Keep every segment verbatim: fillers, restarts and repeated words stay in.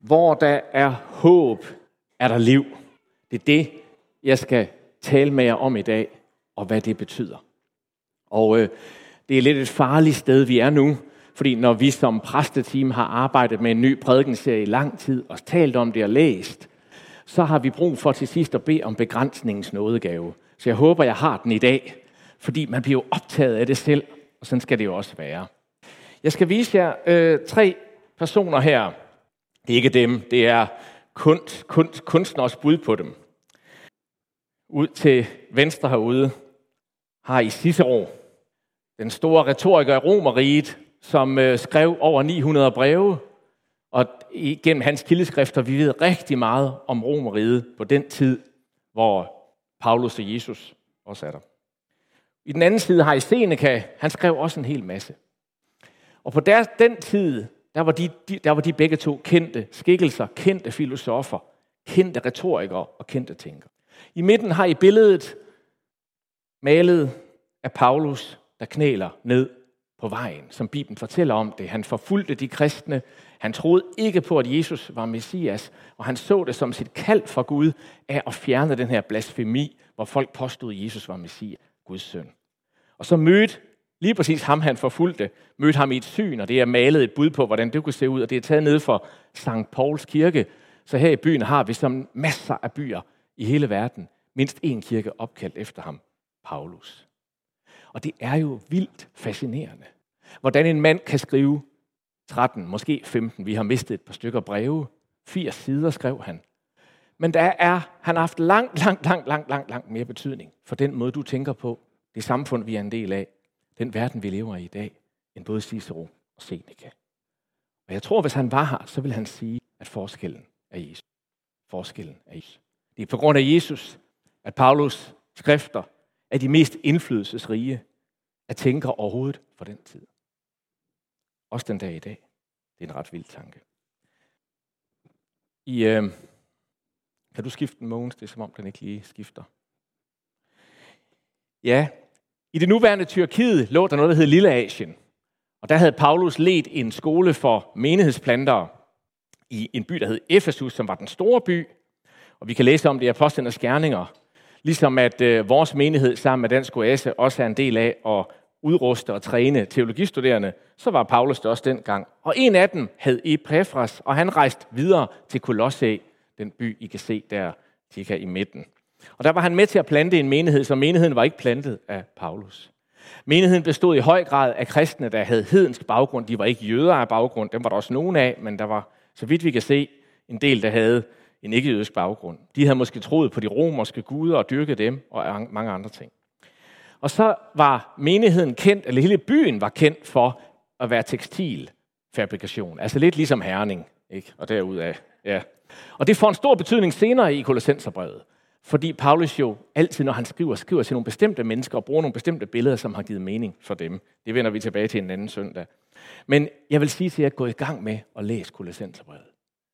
Hvor der er håb, er der liv. Det er det, jeg skal tale med jer om i dag, og hvad det betyder. Og øh, det er lidt et farligt sted, vi er nu, fordi når vi som præsteteam har arbejdet med en ny prædikenserie i lang tid, og talt om det og læst, så har vi brug for til sidst at bede om begrænsningens nådegave. Så jeg håber, jeg har den i dag, fordi man bliver jo optaget af det selv, og sådan skal det jo også være. Jeg skal vise jer øh, tre personer her. Det er ikke dem, det er kunst, kunst, kunstners bud på dem. Ud til venstre herude har I Cicero, den store retoriker i Romerriget, som øh, skrev over ni hundrede breve, og gennem hans kildeskrifter, vi ved rigtig meget om Romerriget på den tid, hvor Paulus og Jesus også er der. I den anden side har I Seneca, han skrev også en hel masse. Og på deres, den tid, der var, de, de, der var de begge to kendte skikkelser, kendte filosofer, kendte retorikere og kendte tænkere. I midten har I billedet malet af Paulus, der knæler ned på vejen, som Bibelen fortæller om det. Han forfulgte de kristne. Han troede ikke på, at Jesus var Messias, og han så det som sit kald fra Gud af at fjerne den her blasfemi, hvor folk påstod, at Jesus var Messias, Guds søn. Og så mødte lige præcis ham, han forfulgte, mødte ham i et syn, og det er malet et bud på, hvordan det kunne se ud, og det er taget ned fra Sankt Pauls kirke. Så her i byen har vi som masser af byer i hele verden, mindst én kirke opkaldt efter ham, Paulus. Og det er jo vildt fascinerende, hvordan en mand kan skrive tretten, måske femten, vi har mistet et par stykker breve, firs sider skrev han. Men der er, han har haft langt, langt, langt, langt, langt, langt mere betydning for den måde, du tænker på, det samfund, vi er en del af, den verden, vi lever i i dag, end både Cicero og Seneca. Og jeg tror, hvis han var her, så vil han sige, at forskellen er Jesus. Forskellen er Jesus. Det er på grund af Jesus, at Paulus skrifter er de mest indflydelsesrige af tænkere overhovedet for den tid. Også den dag i dag. Det er en ret vild tanke. I, øh, kan du skifte den, Mogens? Det er som om, den ikke lige skifter. Ja, i det nuværende Tyrkiet lå der noget, der hed Lilleasien. Og der havde Paulus ledt en skole for menighedsplantere i en by, der hed Efesus, som var den store by. Og vi kan læse om det i Apostlenes Gerninger. Ligesom at øh, vores menighed sammen med Dansk Oase også er en del af at udruste og træne teologistuderende, så var Paulus det også dengang. Og en af dem hed Epaphras, og han rejste videre til Kolosse, den by, I kan se der cirka i midten. Og der var han med til at plante en menighed, så menigheden var ikke plantet af Paulus. Menigheden bestod i høj grad af kristne, der havde hedensk baggrund. De var ikke jøder af baggrund, dem var der også nogen af, men der var, så vidt vi kan se, en del, der havde en ikke-jødisk baggrund. De havde måske troet på de romerske guder og dyrket dem og mange andre ting. Og så var menigheden kendt, eller hele byen var kendt for at være tekstilfabrikation. Altså lidt ligesom Herning, ikke? Og derudaf. Ja. Og det får en stor betydning senere i Kolossenserbrevet. Fordi Paulus jo altid, når han skriver, skriver til nogle bestemte mennesker og bruger nogle bestemte billeder, som har givet mening for dem. Det vender vi tilbage til en anden søndag. Men jeg vil sige til jer, at gå i gang med at læse Kolossenserbrevet.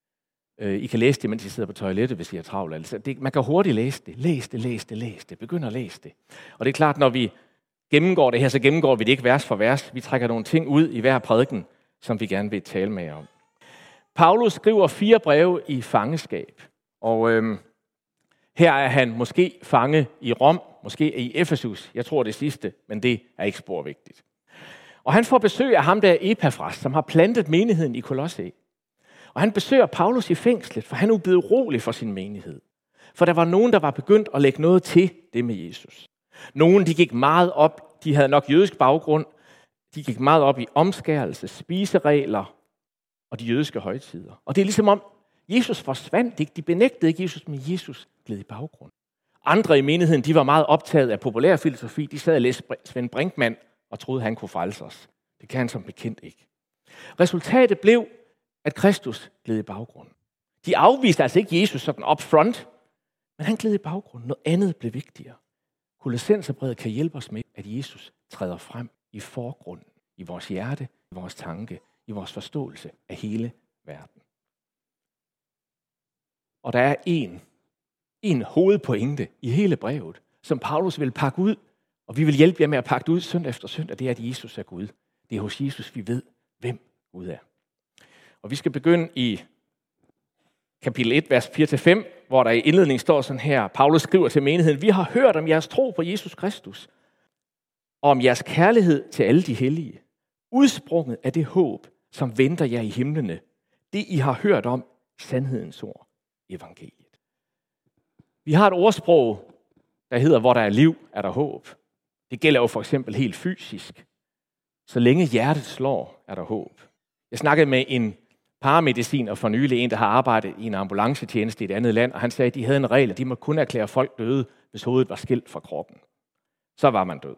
I kan læse det, mens I sidder på toilettet, hvis I er travlt. Altså, det, man kan hurtigt læse det. Læs det, læs det, læs det. Begynd at læse det. Og det er klart, når vi gennemgår det her, så gennemgår vi det ikke vers for vers. Vi trækker nogle ting ud i hver prædiken, som vi gerne vil tale med jer om. Paulus skriver fire breve i fangeskab. Og øhm, her er han måske fange i Rom, måske i Efesus. Jeg tror det sidste, men det er ikke sporvigtigt. Og han får besøg af ham der Epaphras, som har plantet menigheden i Kolosse. Og han besøger Paulus i fængslet, for han er blevet urolig for sin menighed. For der var nogen, der var begyndt at lægge noget til det med Jesus. Nogen, de gik meget op, de havde nok jødisk baggrund, de gik meget op i omskærelse, spiseregler og de jødiske højtider. Og det er ligesom om, Jesus forsvandt ikke, de benægtede ikke Jesus, men Jesus gled i baggrund. Andre i menigheden, de var meget optaget af populær filosofi, de sad og læste Svend Brinkmann og troede, han kunne frelse os. Det kan han som bekendt ikke. Resultatet blev, at Kristus gled i baggrunden. De afviste altså ikke Jesus sådan up front, men han gled i baggrunden. Noget andet blev vigtigere. Kolossenserbrevet kan hjælpe os med, at Jesus træder frem i forgrunden, i vores hjerte, i vores tanke, i vores forståelse af hele verden. Og der er en, en hovedpointe i hele brevet, som Paulus vil pakke ud, og vi vil hjælpe jer med at pakke det ud søndag efter søndag, det er, at Jesus er Gud. Det er hos Jesus, vi ved, hvem Gud er. Og vi skal begynde i kapitel et, vers fire til fem, hvor der i indledningen står sådan her, Paulus skriver til menigheden, vi har hørt om jeres tro på Jesus Kristus, og om jeres kærlighed til alle de hellige, udsprunget af det håb, som venter jer i himlene, det I har hørt om, sandhedens ord, evangeliet. Vi har et ordsprog, der hedder, hvor der er liv, er der håb. Det gælder jo for eksempel helt fysisk. Så længe hjertet slår, er der håb. Jeg snakkede med en paramediciner for nylig, en der har arbejdet i en ambulancetjeneste i et andet land, og han sagde, at de havde en regel, at de må kun erklære folk døde, hvis hovedet var skilt fra kroppen. Så var man død.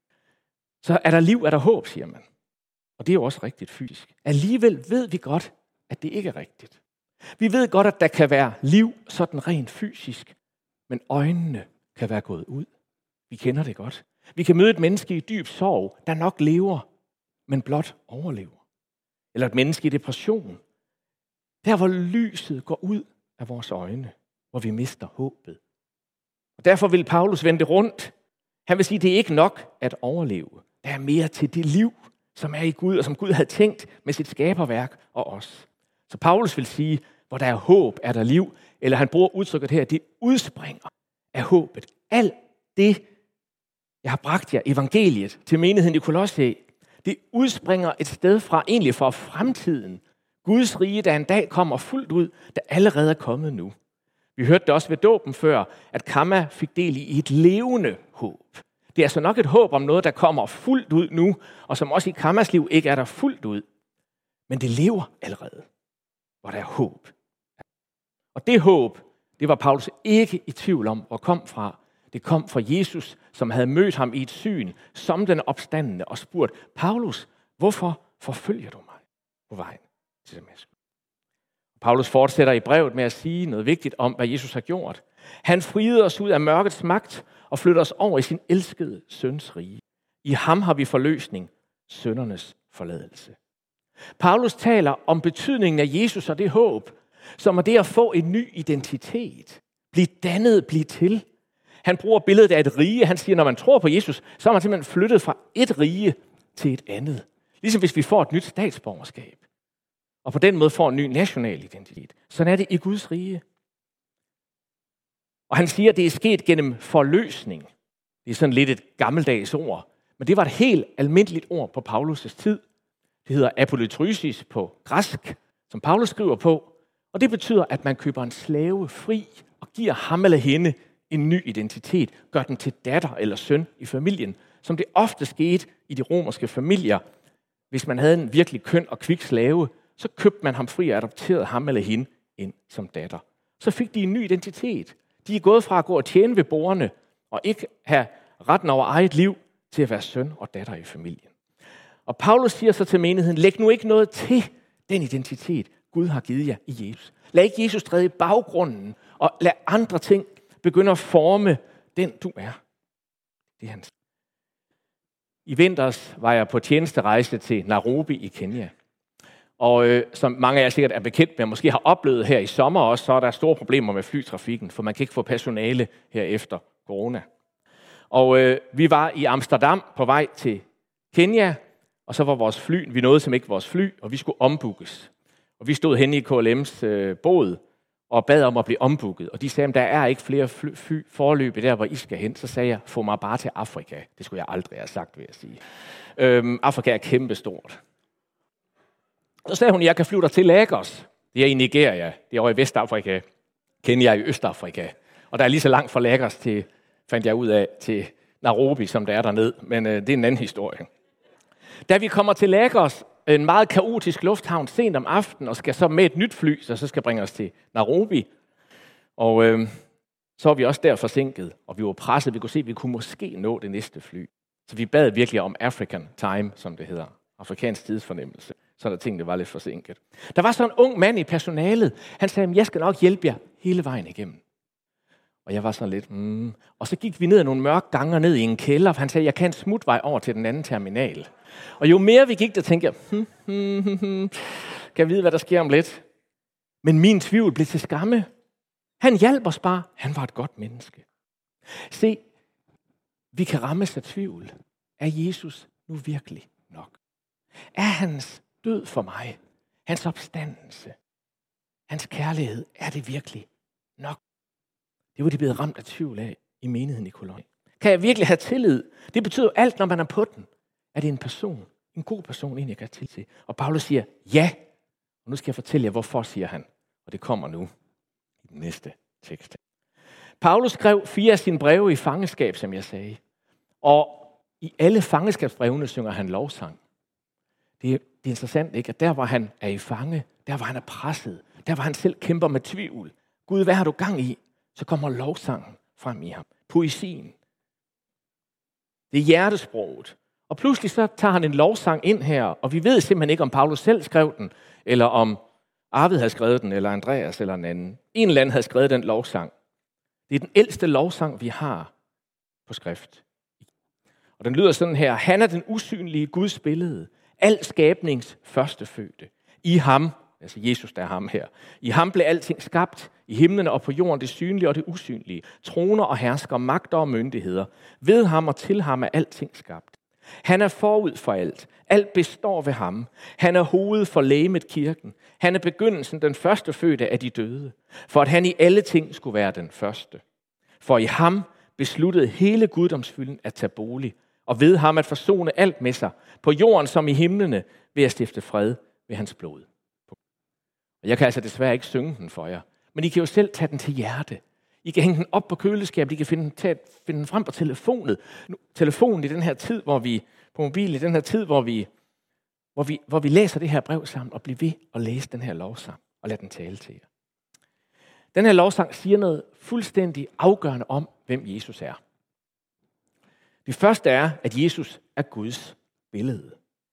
Så er der liv, er der håb, siger man. Og det er jo også rigtigt fysisk. Alligevel ved vi godt, at det ikke er rigtigt. Vi ved godt, at der kan være liv sådan rent fysisk, men øjnene kan være gået ud. Vi kender det godt. Vi kan møde et menneske i dyb sorg, der nok lever, men blot overlever. Eller et menneske i depression. Der, hvor lyset går ud af vores øjne, hvor vi mister håbet. Og derfor vil Paulus vende det rundt. Han vil sige, at det er ikke nok at overleve. Der er mere til det liv, som er i Gud, og som Gud havde tænkt med sit skaberværk og os. Så Paulus vil sige, hvor der er håb, er der liv. Eller han bruger udtrykket her, det udspringer af håbet. Alt det, jeg har bragt jer, evangeliet, til menigheden i Kolosse, det udspringer et sted fra, egentlig fra fremtiden. Guds rige, der en dag kommer fuldt ud, der allerede er kommet nu. Vi hørte det også ved dåben før, at Kamma fik del i et levende håb. Det er altså nok et håb om noget, der kommer fuldt ud nu, og som også i Kammas liv ikke er der fuldt ud. Men det lever allerede, hvor der er håb. Og det håb, det var Paulus ikke i tvivl om, hvor kom fra. Det kom fra Jesus, som havde mødt ham i et syn, som den opstandende, og spurgt, Paulus, hvorfor forfølger du mig på vejen til Damaskus? Paulus fortsætter i brevet med at sige noget vigtigt om, hvad Jesus har gjort. Han friede os ud af mørkets magt og flytter os over i sin elskede søns rige. I ham har vi forløsning, syndernes forladelse. Paulus taler om betydningen af Jesus og det håb, som er det at få en ny identitet. Blive dannet, blive til. Han bruger billedet af et rige. Han siger, når man tror på Jesus, så er man simpelthen flyttet fra et rige til et andet. Ligesom hvis vi får et nyt statsborgerskab. Og på den måde får en ny national identitet. Sådan er det i Guds rige. Og han siger, at det er sket gennem forløsning. Det er sådan lidt et gammeldags ord. Men det var et helt almindeligt ord på Paulus' tid. Det hedder apollytrysis på græsk, som Paulus skriver på. Og det betyder, at man køber en slave fri og giver ham eller hende en ny identitet. Gør den til datter eller søn i familien. Som det ofte skete i de romerske familier. Hvis man havde en virkelig køn og kvik slave, så købte man ham fri og adopterede ham eller hende ind som datter. Så fik de en ny identitet. De er gået fra at gå og tjene ved bordene og ikke have retten over eget liv til at være søn og datter i familien. Og Paulus siger så til menigheden, læg nu ikke noget til den identitet, Gud har givet jer i Jesus. Lad ikke Jesus træde i baggrunden, og lad andre ting begynde at forme den, du er. Det er hans. I vinters var jeg på tjenesterejse til Nairobi i Kenya. Og øh, som mange af jer sikkert er bekendt med, og måske har oplevet her i sommer også, så er der store problemer med flytrafikken, for man kan ikke få personale her efter corona. Og øh, vi var i Amsterdam på vej til Kenya, og så var vores fly, vi nåede simpelthen ikke vores fly, og vi skulle ombookes. Og vi stod henne i K L M's øh, båd og bad om at blive ombooket. Og de sagde, at der er ikke flere fly, fly forløb der, hvor I skal hen. Så sagde jeg, få mig bare til Afrika. Det skulle jeg aldrig have sagt, vil jeg sige. Øhm, Afrika er kæmpestort. Så sagde hun, at jeg kan flyve dig til Lagos. Det er i Nigeria. Det er over i Vestafrika. Kenya i Østafrika. Og der er lige så langt fra Lagos til, fandt jeg ud af, til Nairobi, som der er dernede. Men øh, det er en anden historie. Da vi kommer til Lagos, en meget kaotisk lufthavn sent om aftenen, og skal så med et nyt fly, så, så skal bringe os til Nairobi. Og øh, så var vi også der forsinket, og vi var presset. Vi kunne se, at vi kunne måske nå det næste fly. Så vi bad virkelig om African time, som det hedder. Afrikansk tidsfornemmelse. Så der tingene var lidt forsinket. Der var så en ung mand i personalet. Han sagde, jeg skal nok hjælpe jer hele vejen igennem. Og jeg var sådan lidt, mm. Og så gik vi ned ad nogle mørke ganger ned i en kælder, for han sagde, jeg kan en smutvej over til den anden terminal. Og jo mere vi gik, der tænkte jeg, hmm, hmm, hmm, hmm. kan jeg vide, hvad der sker om lidt? Men min tvivl blev til skamme. Han hjalp os bare. Han var et godt menneske. Se, vi kan rammes af tvivl. Er Jesus nu virkelig nok? Er hans død for mig, hans opstandelse, Hans kærlighed, er det virkelig nok? Det var de blevet ramt af tvivl af i menigheden i Kolonne. Kan jeg virkelig have tillid? Det betyder alt, når man er på den. Er det en person, en god person, en jeg kan have tillid til? Og Paulus siger, ja. Og nu skal jeg fortælle jer, hvorfor, siger han. Og det kommer nu i den næste tekst. Paulus skrev fire af sine breve i fangeskab, som jeg sagde. Og i alle fangeskabsbrevene synger han lovsang. Det er, det er interessant, ikke? At der, hvor han er i fange, der, hvor han er presset, der, hvor han selv kæmper med tvivl. Gud, hvad har du gang i? Så kommer lovsangen frem i ham. Poesien. Det er hjertesproget. Og pludselig så tager han en lovsang ind her, og vi ved simpelthen ikke, om Paulus selv skrev den, eller om Arvid havde skrevet den, eller Andreas eller en anden. En eller anden havde skrevet den lovsang. Det er den ældste lovsang, vi har på skrift. Og den lyder sådan her. Han er den usynlige Guds billede. Al skabnings førstefødte. I ham, altså Jesus, der er ham her. I ham blev alting skabt. I himlene og på jorden, det synlige og det usynlige. Troner og hersker, magter og myndigheder. Ved ham og til ham er alting skabt. Han er forud for alt. Alt består ved ham. Han er hovedet for legemet kirken. Han er begyndelsen, den første fødte af de døde. For at han i alle ting skulle være den første. For i ham besluttede hele guddomsfylden at tage bolig. Og ved ham at forsone alt med sig. På jorden som i himlene ved at stifte fred ved hans blod. Og jeg kan altså desværre ikke synge den for jer. Men I kan jo selv tage den til hjerte. I kan hænge den op på køleskabet. I kan finde den, tage, finde den frem på telefonen. Nu, telefonen i den her tid, hvor vi, på mobilen i den her tid, hvor vi, hvor, vi, hvor vi læser det her brev sammen, og bliver ved at læse den her lovsang, og lade den tale til jer. Den her lovsang siger noget fuldstændig afgørende om, hvem Jesus er. Det første er, at Jesus er Guds billede.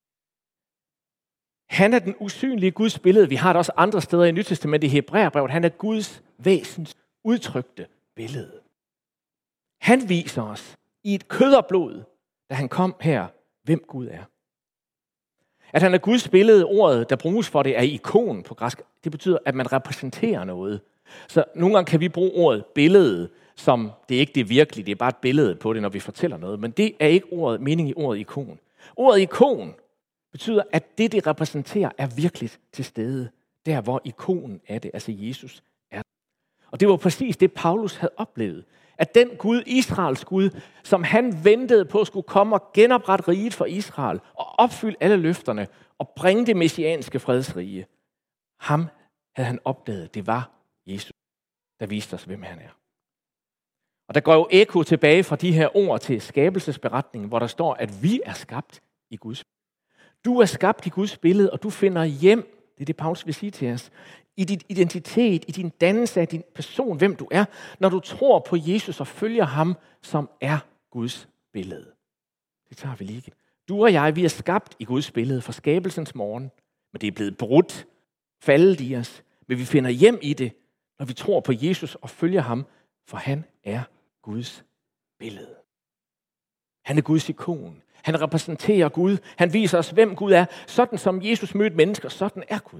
Han er den usynlige Guds billede. Vi har det også andre steder i Nyt Testamentet i Hebræerbrevet. Han er Guds væsens udtrykte billede. Han viser os i et kød og blod, da han kom her, hvem Gud er. At han er Guds billede, ordet, der bruges for det, er ikon på græsk. Det betyder, at man repræsenterer noget. Så nogle gange kan vi bruge ordet billede, som det er ikke det virkelige, det er bare et billede på det, når vi fortæller noget. Men det er ikke ordet, mening i ordet ikon. Ordet ikon betyder, at det, det repræsenterer, er virkelig til stede. Der, hvor ikonen er det, altså Jesus er. Og det var præcis det, Paulus havde oplevet. At den Gud, Israels Gud, som han ventede på, skulle komme og genoprette riget for Israel, og opfylde alle løfterne, og bringe det messianske fredsrige. Ham havde han opdaget, det var Jesus, der viste os, hvem han er. Og der går jo ekko tilbage fra de her ord til skabelsesberetningen, hvor der står, at vi er skabt i Guds billede. Du er skabt i Guds billede, og du finder hjem, det er det, Paulus vil sige til os, i din identitet, i din dannelse af din person, hvem du er, når du tror på Jesus og følger ham, som er Guds billede. Det tager vi lige igen. Du og jeg, vi er skabt i Guds billede fra skabelsens morgen, men det er blevet brudt, faldet i os, men vi finder hjem i det, når vi tror på Jesus og følger ham, for han er Guds billede. Han er Guds ikon. Han repræsenterer Gud. Han viser os, hvem Gud er. Sådan som Jesus mødte mennesker, sådan er Gud.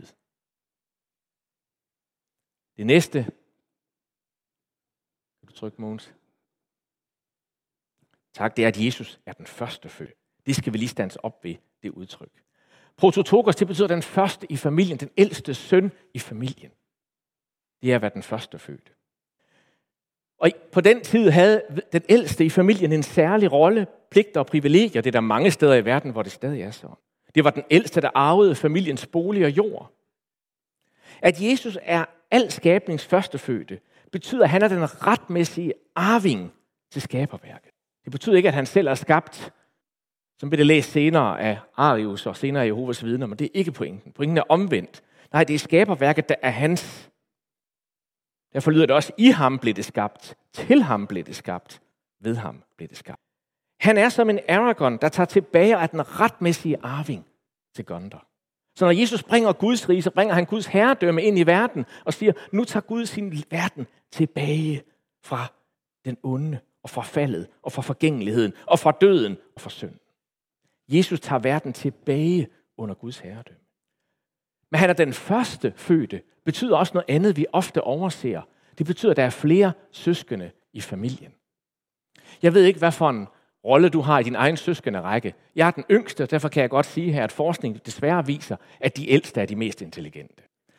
Det næste. Kan du trykke, Mogens? Tak, det er, at Jesus er den første fødte. Det skal vi lige stands op ved, det udtryk. Prototokos, det betyder den første i familien, den ældste søn i familien. Det er at være den første fødte. Og på den tid havde den ældste i familien en særlig rolle, pligter og privilegier. Det er der mange steder i verden, hvor det stadig er så. Det var den ældste, der arvede familiens bolig og jord. At Jesus er al skabnings førstefødte, betyder, at han er den retmæssige arving til skaberværket. Det betyder ikke, at han selv er skabt, som bliver det læst senere af Arius og senere af Jehovas vidner, men det er ikke pointen. Pointen er omvendt. Nej, det er skaberværket, der er hans. Derfor lyder det også, i ham blev det skabt, til ham blev det skabt, ved ham blev det skabt. Han er som en Aragon, der tager tilbage af den retmæssige arving til Gondor. Så når Jesus bringer Guds rige, så bringer han Guds herredømme ind i verden og siger, nu tager Gud sin verden tilbage fra den onde og fra faldet og fra forgængeligheden og fra døden og fra synden. Jesus tager verden tilbage under Guds herredømme. Men han er den første fødte, betyder også noget andet, vi ofte overser. Det betyder, at der er flere søskende i familien. Jeg ved ikke, hvad for en rolle du har i din egen søskenderække. Jeg er den yngste, derfor kan jeg godt sige her, at forskning desværre viser, at de ældste er de mest intelligente.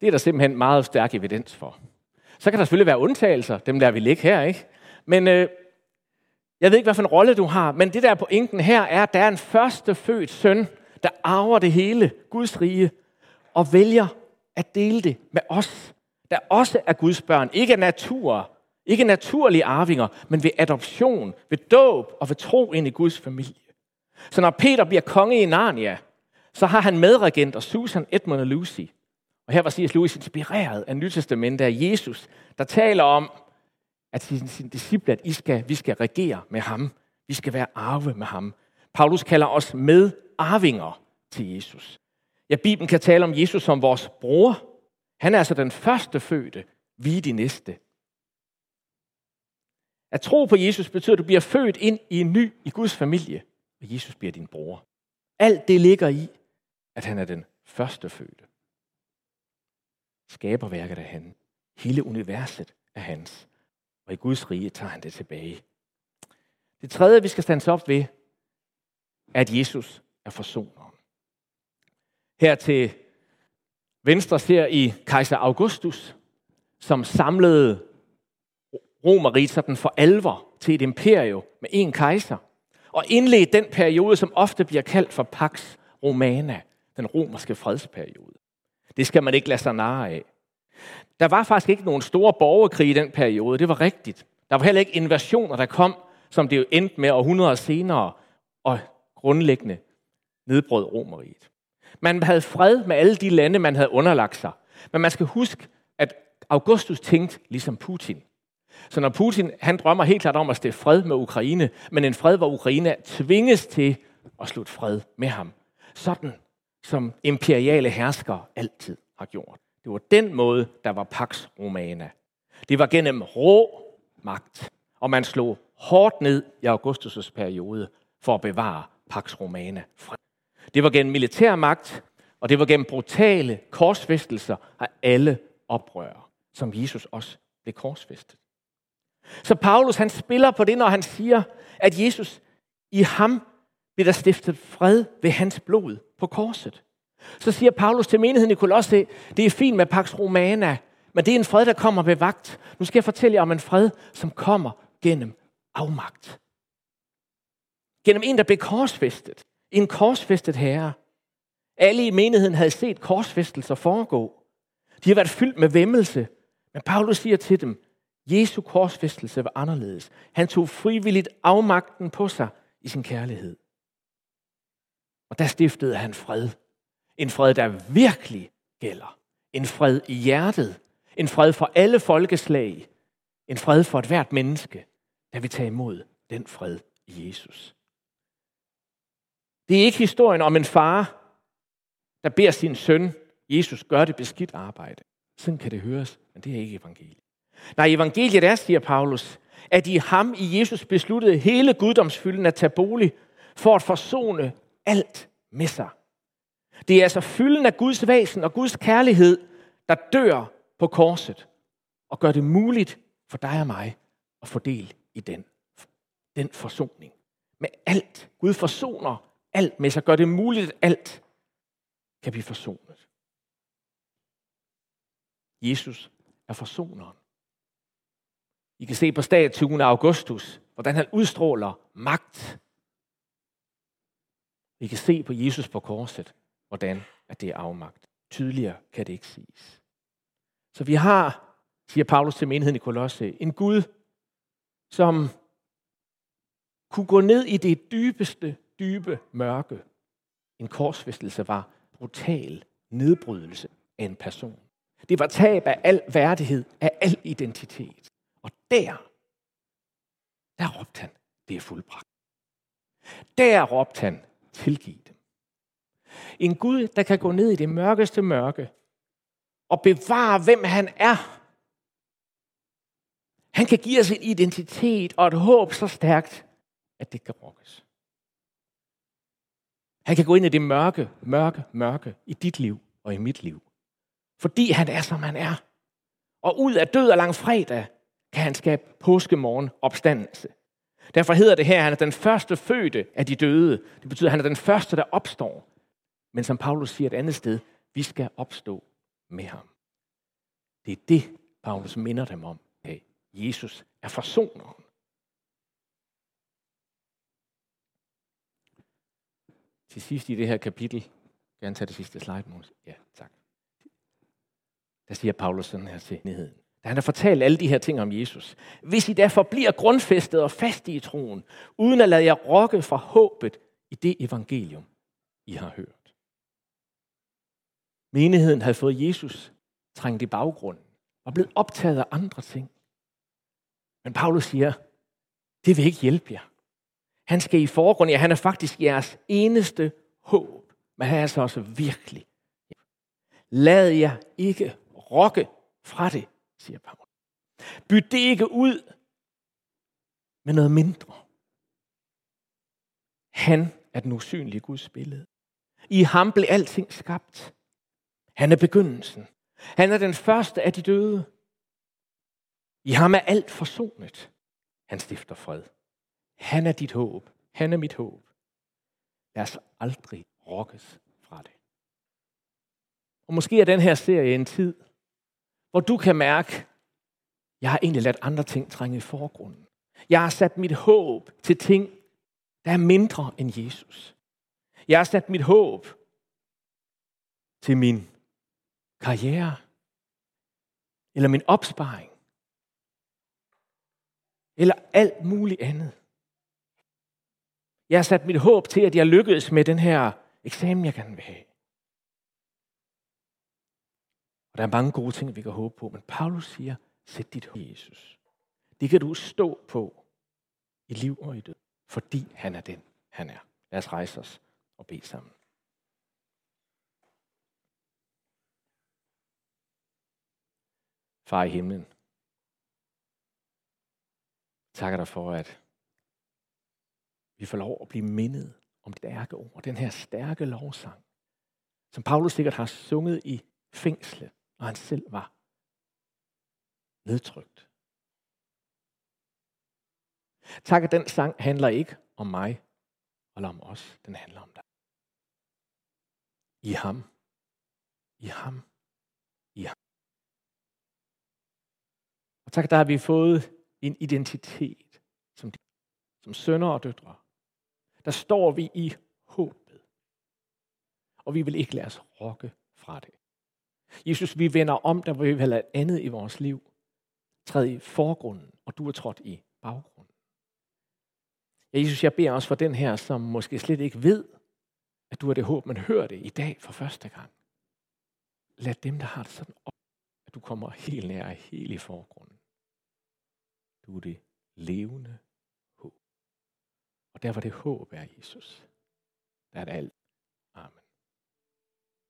Det er der simpelthen meget stærk evidens for. Så kan der selvfølgelig være undtagelser, dem der vi ligge her, ikke? Men øh, jeg ved ikke, hvad for en rolle du har, men det der pointen her er, at der er en førstefødt søn, der arver det hele, Guds rige, og vælger at dele det med os, der også er Guds børn. Ikke natur, ikke naturlige arvinger, men ved adoption, ved dåb og ved tro ind i Guds familie. Så når Peter bliver konge i Narnia, så har han medregenter Susan, Edmund og Lucy. Og her var C S Lewis inspireret af Nyt Testamentet af Jesus, der taler om, at sine, sine disciple, at I skal, vi skal regere med ham. Vi skal være arve med ham. Paulus kalder os med arvinger til Jesus. Ja, Bibelen kan tale om Jesus som vores bror. Han er altså den første fødte, vi er de næste. At tro på Jesus betyder, at du bliver født ind i en ny, i Guds familie, og Jesus bliver din bror. Alt det ligger i, at han er den første fødte. Skaberværket er han. Hele universet er hans. Og i Guds rige tager han det tilbage. Det tredje, vi skal stands op ved, er, at Jesus er forsoneren. Her til venstre ser I kejser Augustus, som samlede Romerriget sådan for alvor til et imperium med en kejser, og indledte den periode, som ofte bliver kaldt for Pax Romana, den romerske fredsperiode. Det skal man ikke lade sig narre af. Der var faktisk ikke nogen store borgerkrig i den periode, det var rigtigt. Der var heller ikke invasioner, der kom, som det jo endte med århundreder senere, og grundlæggende nedbrød Romerriget. Man havde fred med alle de lande, man havde underlagt sig. Men man skal huske, at Augustus tænkte ligesom Putin. Så når Putin, han drømmer helt klart om at stifte fred med Ukraine, men en fred, hvor Ukraine tvinges til at slutte fred med ham. Sådan som imperiale herskere altid har gjort. Det var den måde, der var Pax Romana. Det var gennem rå magt, og man slog hårdt ned i Augustus' periode for at bevare Pax Romana fred. Det var gennem militær magt, og det var gennem brutale korsfæstelser af alle oprørere, som Jesus også blev korsfæstet. Så Paulus, han spiller på det, når han siger, at Jesus, i ham blev der stiftet fred ved hans blod på korset. Så siger Paulus til menigheden i Kolosse, det er fint med Pax Romana, men det er en fred, der kommer ved vagt. Nu skal jeg fortælle jer om en fred, som kommer gennem afmagt. Gennem en, der blev korsfæstet. En korsfæstet herre. Alle i menigheden havde set korsfæstelser foregå. De har været fyldt med væmmelse. Men Paulus siger til dem, Jesu korsfæstelse var anderledes. Han tog frivilligt afmagten på sig i sin kærlighed. Og der stiftede han fred. En fred, der virkelig gælder. En fred i hjertet. En fred for alle folkeslag. En fred for et hvert menneske, der vil tage imod den fred i Jesus. Det er ikke historien om en far, der beder sin søn, Jesus, gør det beskidt arbejde. Sådan kan det høres, men det er ikke evangeliet. Nej, evangeliet er, siger Paulus, at i ham, i Jesus, besluttede hele guddomsfylden at tage bolig for at forsone alt med sig. Det er altså fylden af Guds væsen og Guds kærlighed, der dør på korset og gør det muligt for dig og mig at få del i den, den forsoning. Med alt. Gud forsoner alt med sig, gør det muligt, at alt kan blive forsonet. Jesus er forsoneren. I kan se på statuen af Augustus, hvordan han udstråler magt. I kan se på Jesus på korset, hvordan at det er afmagt. Tydeligere kan det ikke siges. Så vi har, siger Paulus til menigheden i Kolosse, en Gud, som kunne gå ned i det dybeste, dybe mørke. En korsfæstelse var brutal nedbrydelse af en person. Det var tab af al værdighed, af al identitet. Og der, der råbte han, det er fuldbragt. Der råbte han, tilgiv dem. En Gud, der kan gå ned i det mørkeste mørke og bevare, hvem han er. Han kan give os en identitet og et håb så stærkt, at det kan rokkes. Han kan gå ind i det mørke, mørke, mørke i dit liv og i mit liv. Fordi han er, som han er. Og ud af død og langfredag kan han skabe påskemorgen opstandelse. Derfor hedder det her, at han er den første fødte af de døde. Det betyder, at han er den første, der opstår. Men som Paulus siger et andet sted, vi skal opstå med ham. Det er det, Paulus minder dem om. At Jesus er forsoneren. Til sidst i det her kapitel, jeg vil gerne tage det sidste slide, Måns. Ja, tak. Der siger Paulus sådan her til menigheden. Da han har fortalt alle de her ting om Jesus. Hvis I derfor bliver grundfæstet og fast i troen, uden at lade jer rokke fra håbet i det evangelium, I har hørt. Menigheden havde fået Jesus trængt i baggrunden og blevet optaget af andre ting. Men Paulus siger, det vil ikke hjælpe jer. Han skal i forgrund, ja, han er faktisk jeres eneste håb. Men han er altså også virkelig. Lad jer ikke rokke fra det, siger Paulus. Byt det ikke ud med noget mindre. Han er den usynlige Guds billede. I ham blev alting skabt. Han er begyndelsen. Han er den første af de døde. I ham er alt forsonet. Han stifter fred. Han er dit håb. Han er mit håb. Lad os aldrig rokkes fra det. Og måske er den her serie en tid, hvor du kan mærke, jeg har egentlig ladt andre ting trænge i forgrunden. Jeg har sat mit håb til ting, der er mindre end Jesus. Jeg har sat mit håb til min karriere, eller min opsparing, eller alt muligt andet. Jeg har sat mit håb til, at jeg lykkedes med den her eksamen, jeg gerne vil have. Og der er mange gode ting, vi kan håbe på, men Paulus siger, sæt dit håb i Jesus. Det kan du stå på i liv og i død, fordi han er den, han er. Lad os rejse os og bede sammen. Far i himlen, takker dig for, at vi får lov at blive mindet om stærke ord. Den her stærke lovsang, som Paulus sikkert har sunget i fængslet, når han selv var nedtrykt. Tak, at den sang handler ikke om mig eller om os. Den handler om dig. I ham. I ham. I ham. Og tak, der har vi fået en identitet som, som sønner og døtre. Der står vi i håbet. Og vi vil ikke lade os rokke fra det. Jesus, vi vender om, der hvor vi vil have andet i vores liv. Træd i forgrunden, og du er trådt i baggrunden. Ja, Jesus, jeg beder også for den her, som måske slet ikke ved, at du er det håb, men hører det i dag for første gang. Lad dem, der har det sådan op, at du kommer helt nær og helt i forgrunden. Du er det levende håb. Og der hvor det håb er, Jesus, der er det alt.